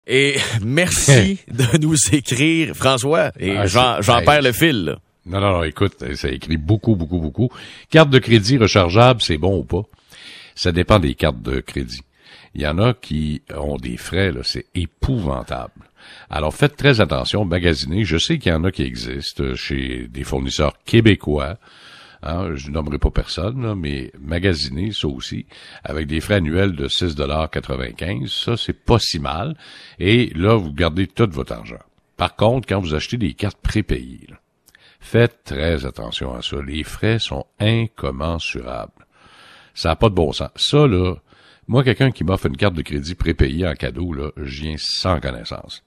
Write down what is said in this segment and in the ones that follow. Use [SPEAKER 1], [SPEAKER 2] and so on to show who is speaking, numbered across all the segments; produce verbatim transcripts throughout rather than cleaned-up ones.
[SPEAKER 1] Et merci de nous écrire, François, et ah, j'en, j'en perds le fil, là.
[SPEAKER 2] Non, non, non, écoute, ça écrit beaucoup, beaucoup, beaucoup. Carte de crédit rechargeable, c'est bon ou pas? Ça dépend des cartes de crédit. Il y en a qui ont des frais, là, c'est épouvantable. Alors, faites très attention, magasinez. Je sais qu'il y en a qui existent chez des fournisseurs québécois. Hein, je nommerai pas personne, là, mais magasiner ça aussi, avec des frais annuels de six dollars quatre-vingt-quinze, ça, c'est pas si mal. Et là, vous gardez tout votre argent. Par contre, quand vous achetez des cartes prépayées, là, faites très attention à ça. Les frais sont incommensurables. Ça n'a pas de bon sens. Ça, là, moi, quelqu'un qui m'offre une carte de crédit prépayée en cadeau, là, je viens sans connaissance.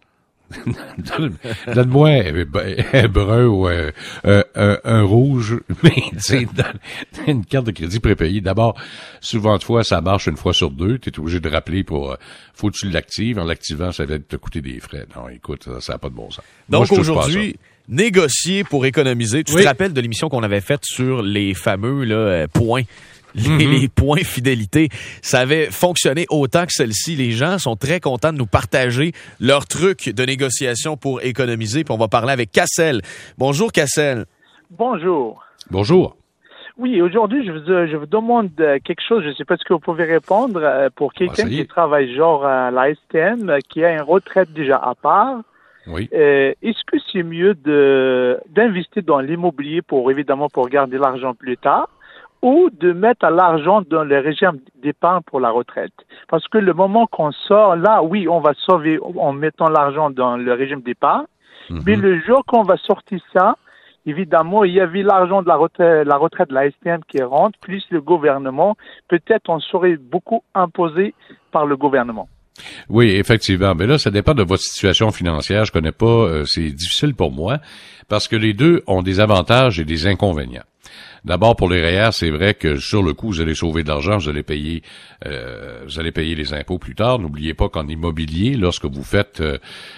[SPEAKER 2] Donne-moi un, un brun ou un, un, un, un rouge, mais tu sais, une carte de crédit prépayée. D'abord, souvent de fois, ça marche une fois sur deux. Tu es obligé de rappeler pour... Faut que tu l'actives. En l'activant, ça va te coûter des frais. Non, écoute, ça n'a pas de bon sens.
[SPEAKER 1] Donc moi, aujourd'hui, négocier pour économiser. Tu oui. te rappelles de l'émission qu'on avait faite sur les fameux là, points? Les, mm-hmm. les points fidélité, ça avait fonctionné autant que celle-ci. Les gens sont très contents de nous partager leurs trucs de négociation pour économiser. Puis on va parler avec Cassel. Bonjour Cassel.
[SPEAKER 3] Bonjour.
[SPEAKER 2] Bonjour.
[SPEAKER 3] Oui, aujourd'hui, je vous, je vous demande quelque chose. Je ne sais pas ce que vous pouvez répondre pour quelqu'un qui travaille genre à la S T M, qui a une retraite déjà à part.
[SPEAKER 2] Oui.
[SPEAKER 3] Euh, est-ce que c'est mieux de d'investir dans l'immobilier pour évidemment pour garder l'argent plus tard, ou de mettre l'argent dans le régime d'épargne pour la retraite? Parce que le moment qu'on sort, là, oui, on va sauver en mettant l'argent dans le régime d'épargne, mm-hmm. mais le jour qu'on va sortir ça, évidemment, il y avait l'argent de la retraite, la retraite de la S T M qui rentre, plus le gouvernement. Peut-être on serait beaucoup imposé par le gouvernement.
[SPEAKER 2] Oui, effectivement. Mais là, ça dépend de votre situation financière. Je connais pas, euh, c'est difficile pour moi, parce que les deux ont des avantages et des inconvénients. D'abord, pour les R E E R, c'est vrai que sur le coup, vous allez sauver de l'argent, vous allez payer, euh, vous allez payer les impôts plus tard. N'oubliez pas qu'en immobilier, lorsque vous faites euh,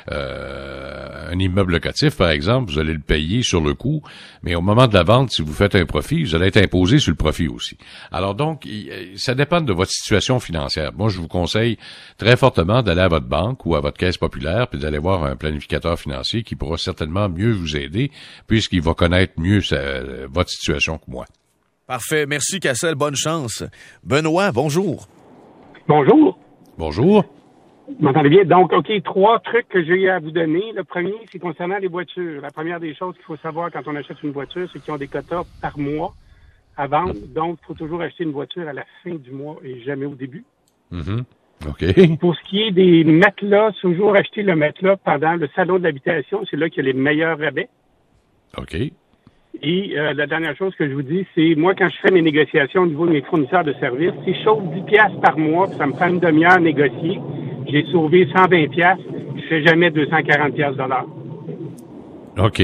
[SPEAKER 2] euh, un immeuble locatif, par exemple, vous allez le payer sur le coup, mais au moment de la vente, si vous faites un profit, vous allez être imposé sur le profit aussi. Alors donc, ça dépend de votre situation financière. Moi, je vous conseille très fortement d'aller à votre banque ou à votre caisse populaire, puis d'aller voir un planificateur financier qui pourra certainement mieux vous aider, puisqu'il va connaître mieux sa, votre situation que moi.
[SPEAKER 1] Parfait. Merci, Cassel. Bonne chance. Benoît, bonjour.
[SPEAKER 4] Bonjour.
[SPEAKER 2] Bonjour.
[SPEAKER 4] Vous m'entendez bien? Donc, OK, trois trucs que j'ai à vous donner. Le premier, c'est concernant les voitures. La première des choses qu'il faut savoir quand on achète une voiture, c'est qu'ils ont des quotas par mois à vendre. Donc, il faut toujours acheter une voiture à la fin du mois et jamais au début.
[SPEAKER 2] Mm-hmm. OK.
[SPEAKER 4] Pour ce qui est des matelas, toujours acheter le matelas pendant le salon de l'habitation. C'est là qu'il y a les meilleurs rabais.
[SPEAKER 2] OK.
[SPEAKER 4] Et euh, la dernière chose que je vous dis, c'est moi, quand je fais mes négociations au niveau de mes fournisseurs de services, si je sauve dix piastres par mois, puis ça me prend une demi-heure à négocier, j'ai sauvé cent vingt piastres, je fais jamais deux cent quarante piastres de l'heure.
[SPEAKER 2] OK.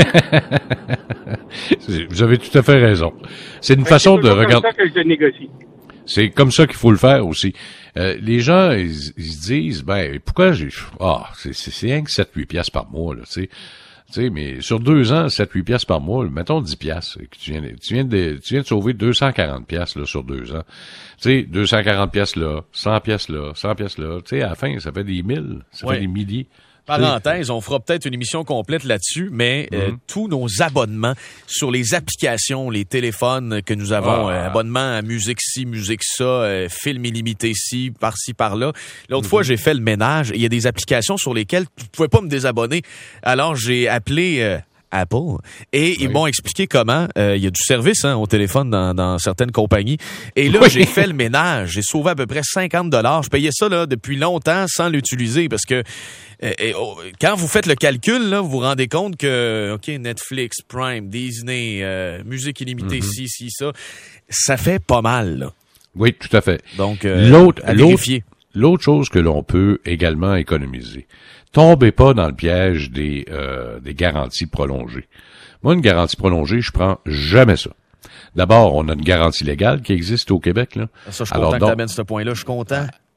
[SPEAKER 2] Vous avez tout à fait raison. C'est une ouais, façon de regarder. C'est comme ça
[SPEAKER 4] que je négocie.
[SPEAKER 2] C'est comme ça qu'il faut le faire aussi. Euh, les gens, ils, ils se disent, ben, pourquoi j'ai... Ah, c'est, c'est, c'est rien que sept à huit piastres par mois, là, tu sais. Tu sais, mais sur deux ans, sept à huit piastres par mois, mettons dix piastres. Tu viens, tu viens de, tu viens de sauver deux cent quarante piastres, là, sur deux ans. Tu sais, deux cent quarante piastres là, cent piastres là, cent piastres là. Tu sais, à la fin, ça fait des mille, ça ouais. fait des milliers.
[SPEAKER 1] Parenthèse, on fera peut-être une émission complète là-dessus, mais euh, mm-hmm. tous nos abonnements sur les applications, les téléphones que nous avons, ah. euh, abonnement à musique ci, musique ça, euh, film illimité ci, par-ci, par-là. L'autre mm-hmm. fois, j'ai fait le ménage et il y a des applications sur lesquelles tu ne pouvais pas me désabonner. Alors, j'ai appelé... Euh, Apple. Et oui. ils m'ont expliqué comment euh, il y a du service hein, au téléphone dans, dans certaines compagnies. Et là, oui. j'ai fait le ménage. J'ai sauvé à peu près cinquante dollars. Je payais ça là depuis longtemps sans l'utiliser parce que euh, et, oh, quand vous faites le calcul, là, vous vous rendez compte que OK, Netflix, Prime, Disney, euh, musique illimitée, mm-hmm. ci, ci, ça, ça fait pas mal. Là.
[SPEAKER 2] Oui, tout à fait.
[SPEAKER 1] Donc, euh,
[SPEAKER 2] l'autre,
[SPEAKER 1] à vérifier.
[SPEAKER 2] L'autre, l'autre chose que l'on peut également économiser. Tombez pas dans le piège des euh, des garanties prolongées. Moi, une garantie prolongée, je prends jamais ça. D'abord, on a une garantie légale qui existe au Québec, là.
[SPEAKER 1] Ça, je suis content que tu amènes ce point-là. Je suis content.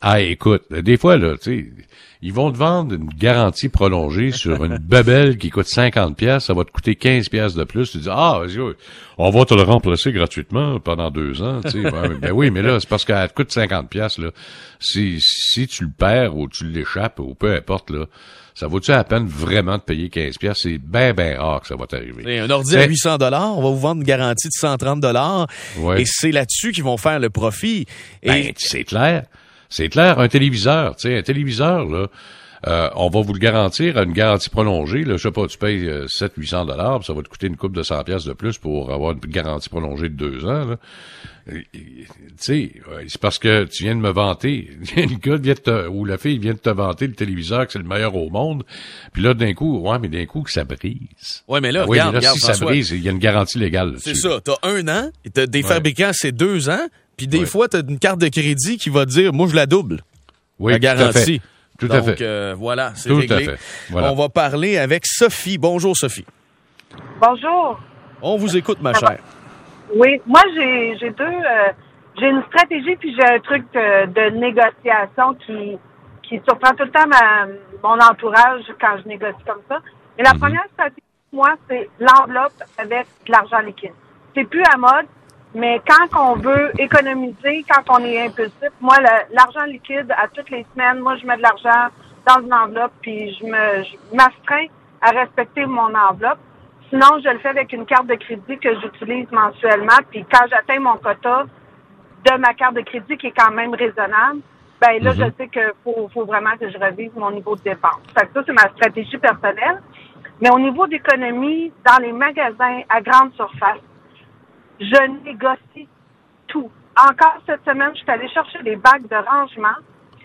[SPEAKER 2] Ah, écoute, des fois, là, tu sais, ils vont te vendre une garantie prolongée sur une bebelle qui coûte cinquante pièces, ça va te coûter quinze pièces de plus. Tu dis, ah, vas-y, on va te le remplacer gratuitement pendant deux ans, tu sais. Ouais, ben oui, mais là, c'est parce qu'elle te coûte cinquante pièces, là. Si, si tu le perds ou tu l'échappes ou peu importe, là, ça vaut-tu la peine vraiment de payer quinze pièces? C'est ben, ben rare que ça va t'arriver.
[SPEAKER 1] Et un ordi à huit cents dollars, on va vous vendre une garantie de cent trente dollars.
[SPEAKER 2] Ouais.
[SPEAKER 1] Et c'est là-dessus qu'ils vont faire le profit. Et
[SPEAKER 2] ben, c'est clair. C'est clair, un téléviseur, tu sais, un téléviseur, là, euh, on va vous le garantir à une garantie prolongée, là, je sais pas, tu payes euh, sept cents, huit cents dollars, puis ça va te coûter une coupe de cent pièces de plus pour avoir une garantie prolongée de deux ans, là. Tu sais, c'est parce que tu viens de me vanter, le gars vient de te, ou la fille vient de te vanter le téléviseur que c'est le meilleur au monde, puis là, d'un coup, ouais, mais d'un coup, que ça brise.
[SPEAKER 1] Ouais, mais là,
[SPEAKER 2] oui,
[SPEAKER 1] regarde,
[SPEAKER 2] mais là,
[SPEAKER 1] regarde,
[SPEAKER 2] si
[SPEAKER 1] François,
[SPEAKER 2] ça brise, il y a une garantie légale là-dessus.
[SPEAKER 1] c'est ça, t'as un an, t'as des
[SPEAKER 2] Ouais.
[SPEAKER 1] fabricants, c'est deux ans, puis des
[SPEAKER 2] Ouais.
[SPEAKER 1] fois, t'as une carte de crédit qui va te dire, moi, je la double.
[SPEAKER 2] Oui,
[SPEAKER 1] la
[SPEAKER 2] tout à
[SPEAKER 1] garantie.
[SPEAKER 2] fait. Tout
[SPEAKER 1] Donc,
[SPEAKER 2] à fait.
[SPEAKER 1] euh, voilà, c'est
[SPEAKER 2] Tout
[SPEAKER 1] réglé.
[SPEAKER 2] à fait. Voilà.
[SPEAKER 1] On va parler avec Sophie. Bonjour, Sophie.
[SPEAKER 5] Bonjour.
[SPEAKER 1] On vous écoute, ma
[SPEAKER 5] Ça va?
[SPEAKER 1] chère.
[SPEAKER 5] Oui, moi j'ai j'ai deux euh, j'ai une stratégie puis j'ai un truc de, de négociation qui qui surprend tout le temps ma, mon entourage quand je négocie comme ça. Et la
[SPEAKER 2] Mhm.
[SPEAKER 5] première stratégie, moi, c'est l'enveloppe avec de l'argent liquide. C'est plus à mode, mais quand on veut économiser, quand on est impulsif, moi le- l'argent liquide à toutes les semaines, moi je mets de l'argent dans une enveloppe puis je me je m'astreins à respecter mon enveloppe. Sinon, je le fais avec une carte de crédit que j'utilise mensuellement. Puis quand j'atteins mon quota de ma carte de crédit, qui est quand même raisonnable, ben là,
[SPEAKER 2] Mhm.
[SPEAKER 5] je sais qu'il faut, faut vraiment que je revise mon niveau de dépense. Fait que ça, c'est ma stratégie personnelle. Mais au niveau d'économie, dans les magasins à grande surface, je négocie tout. Encore cette semaine, je suis allée chercher des bacs de rangement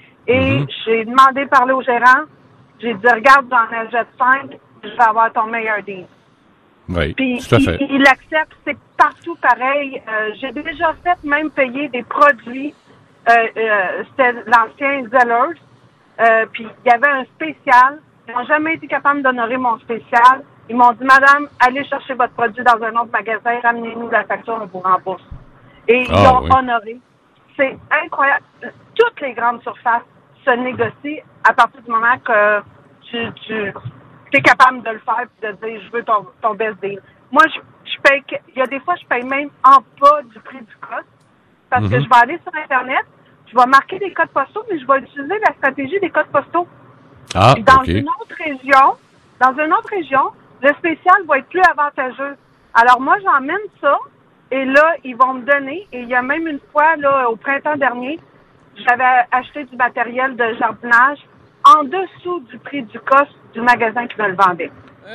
[SPEAKER 5] et
[SPEAKER 2] Mhm.
[SPEAKER 5] j'ai demandé de parler au gérant. J'ai dit, regarde, j'en achète cinq, je vais avoir ton meilleur deal.
[SPEAKER 2] Oui,
[SPEAKER 5] Puis
[SPEAKER 2] tout à fait.
[SPEAKER 5] il, il accepte, c'est partout pareil. Euh, j'ai déjà fait même payer des produits. Euh, euh, c'était l'ancien Zellers. Euh, puis il y avait un spécial. Ils n'ont jamais été capables d'honorer mon spécial. Ils m'ont dit, madame, allez chercher votre produit dans un autre magasin, ramenez-nous la facture, on vous rembourse. Et ils
[SPEAKER 2] Ah,
[SPEAKER 5] l'ont
[SPEAKER 2] oui.
[SPEAKER 5] honoré. C'est incroyable. Toutes les grandes surfaces se négocient à partir du moment que tu, tu es capable de le faire et de dire, je veux ton, ton best deal. Moi, je, je paye, que- il y a des fois, je paye même en bas du prix du cost parce que
[SPEAKER 2] Mhm.
[SPEAKER 5] je vais aller sur Internet, je vais marquer des codes postaux, mais je vais utiliser la stratégie des codes postaux.
[SPEAKER 2] Ah,
[SPEAKER 5] Puis dans
[SPEAKER 2] OK.
[SPEAKER 5] une autre région, dans une autre région, le spécial va être plus avantageux. Alors moi, j'emmène ça et là, ils vont me donner. Et il y a même une fois, là, au printemps dernier, j'avais acheté du matériel de jardinage en dessous du prix du cost du magasin qui me le vendait.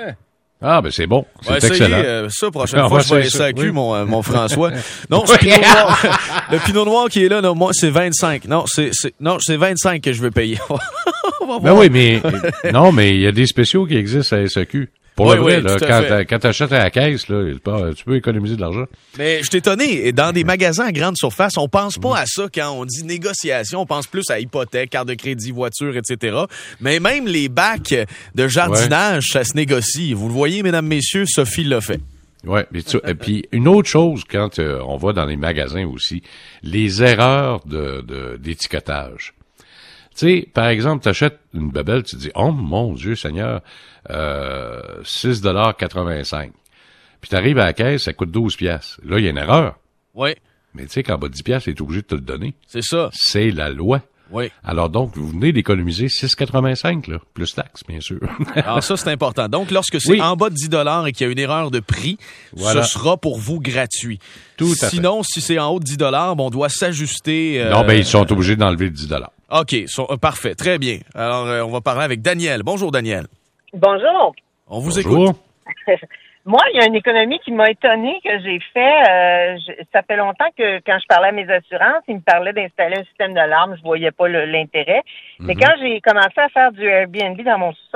[SPEAKER 2] Ah, ben c'est bon.
[SPEAKER 1] On va
[SPEAKER 2] C'est
[SPEAKER 1] essayer
[SPEAKER 2] excellent.
[SPEAKER 1] euh, ça prochaine
[SPEAKER 2] On
[SPEAKER 1] fois
[SPEAKER 2] va
[SPEAKER 1] je vais à
[SPEAKER 2] essayer ça,
[SPEAKER 1] S A Q,
[SPEAKER 2] oui.
[SPEAKER 1] mon, euh, mon François. Non, c'est Pinot Noir. Le Pinot Noir qui est là, non, moi, c'est vingt-cinq. Non, c'est, c'est, non, c'est vingt-cinq que je veux payer. On va
[SPEAKER 2] Ben
[SPEAKER 1] voir.
[SPEAKER 2] oui, mais non, mais il y a des spéciaux qui existent à S A Q. Pour
[SPEAKER 1] Oui,
[SPEAKER 2] le vrai,
[SPEAKER 1] oui,
[SPEAKER 2] là,
[SPEAKER 1] tout à
[SPEAKER 2] quand,
[SPEAKER 1] fait.
[SPEAKER 2] t'a- quand t'achètes à la caisse, là, il peut- tu peux économiser de l'argent.
[SPEAKER 1] Mais je suis étonné. Et dans des magasins à grande surface, on pense pas à ça quand on dit négociation. On pense plus à hypothèque, carte de crédit, voiture, et cetera. Mais même les bacs de jardinage, ça se négocie. Vous le voyez, mesdames, messieurs, Sophie l'a fait.
[SPEAKER 2] Ouais. Et, tu- et puis une autre chose quand euh, on va dans les magasins aussi, les erreurs de, de d'étiquetage. Tu sais, par exemple, t'achètes une babelle, tu te dis, oh mon Dieu Seigneur, euh, six dollars quatre-vingt-cinq. Puis t'arrives à la caisse, ça coûte douze piastres. Là, il y a une erreur.
[SPEAKER 1] Oui,
[SPEAKER 2] Mais tu sais qu'en bas de dix piastres, il est obligé de te le donner.
[SPEAKER 1] c'est ça.
[SPEAKER 2] C'est la loi.
[SPEAKER 1] Oui.
[SPEAKER 2] Alors donc, vous venez d'économiser six quatre-vingt-cinq, là, plus taxes, bien sûr.
[SPEAKER 1] Alors ça, c'est important. Donc, lorsque c'est
[SPEAKER 2] Oui.
[SPEAKER 1] en bas de dix dollars et qu'il y a une erreur de prix,
[SPEAKER 2] Voilà.
[SPEAKER 1] ce sera pour vous gratuit.
[SPEAKER 2] Tout à fait.
[SPEAKER 1] Sinon, si c'est en haut de dix dollars, on doit s'ajuster. euh,
[SPEAKER 2] Non, ben ils sont obligés d'enlever le dix dollars.
[SPEAKER 1] OK, so- euh, parfait, très bien. Alors, euh, on va parler avec Daniel. Bonjour, Daniel.
[SPEAKER 6] Bonjour.
[SPEAKER 1] On vous écoute.
[SPEAKER 2] Bonjour.
[SPEAKER 6] Moi, il y a une économie qui m'a étonnée que j'ai fait. Euh, je- ça fait longtemps que quand je parlais à mes assurances, ils me parlaient d'installer un système d'alarme. Je voyais pas le- l'intérêt. Mais quand j'ai commencé à faire du Airbnb dans mon sous-sol,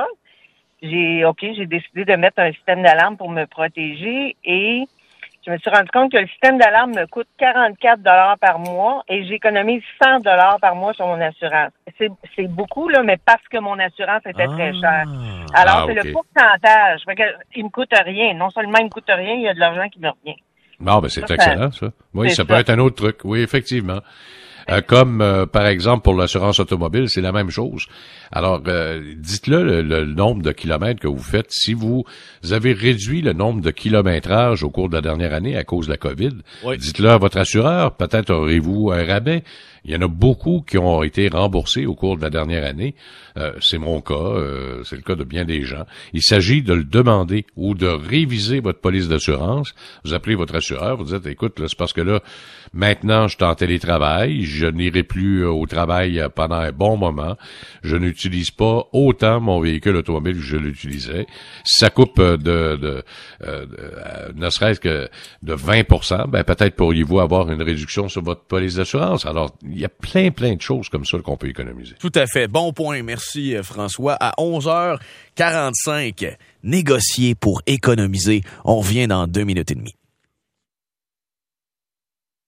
[SPEAKER 6] j'ai OK, j'ai décidé de mettre un système d'alarme pour me protéger et je me suis rendu compte que le système d'alarme me coûte quarante-quatre dollars par mois et j'économise cent dollars par mois sur mon assurance. C'est, c'est beaucoup, là, mais parce que mon assurance était très chère. Alors,
[SPEAKER 2] Ah,
[SPEAKER 6] c'est
[SPEAKER 2] ok.
[SPEAKER 6] le pourcentage. Fait que, il me coûte rien. Non seulement il me coûte rien, il y a de l'argent qui me revient.
[SPEAKER 2] Bon, ben c'est
[SPEAKER 6] Ça,
[SPEAKER 2] excellent, ça. Oui,
[SPEAKER 6] c'est
[SPEAKER 2] ça peut
[SPEAKER 6] ça.
[SPEAKER 2] être un autre truc. Oui, effectivement. Euh, comme, euh, par exemple, pour l'assurance automobile, c'est la même chose. Alors, euh, dites-le le, le nombre de kilomètres que vous faites. Si vous avez réduit le nombre de kilométrage au cours de la dernière année à cause de la COVID, oui. dites-le à votre assureur. Peut-être aurez-vous un rabais. Il y en a beaucoup qui ont été remboursés au cours de la dernière année. Euh, c'est mon cas, euh, c'est le cas de bien des gens. Il s'agit de le demander ou de réviser votre police d'assurance. Vous appelez votre assureur, vous dites, écoute, là, c'est parce que là, maintenant, je suis en télétravail, je n'irai plus au travail pendant un bon moment, je n'utilise pas autant mon véhicule automobile que je l'utilisais. Si ça coupe de, de, de, euh, de ne serait-ce que de vingt pour cent, ben peut-être pourriez-vous avoir une réduction sur votre police d'assurance. Alors, il y a plein, plein de choses comme ça qu'on peut économiser.
[SPEAKER 1] Tout à fait. Bon point. Merci, François. À onze heures quarante-cinq, négocier pour économiser. On revient dans deux minutes et demie.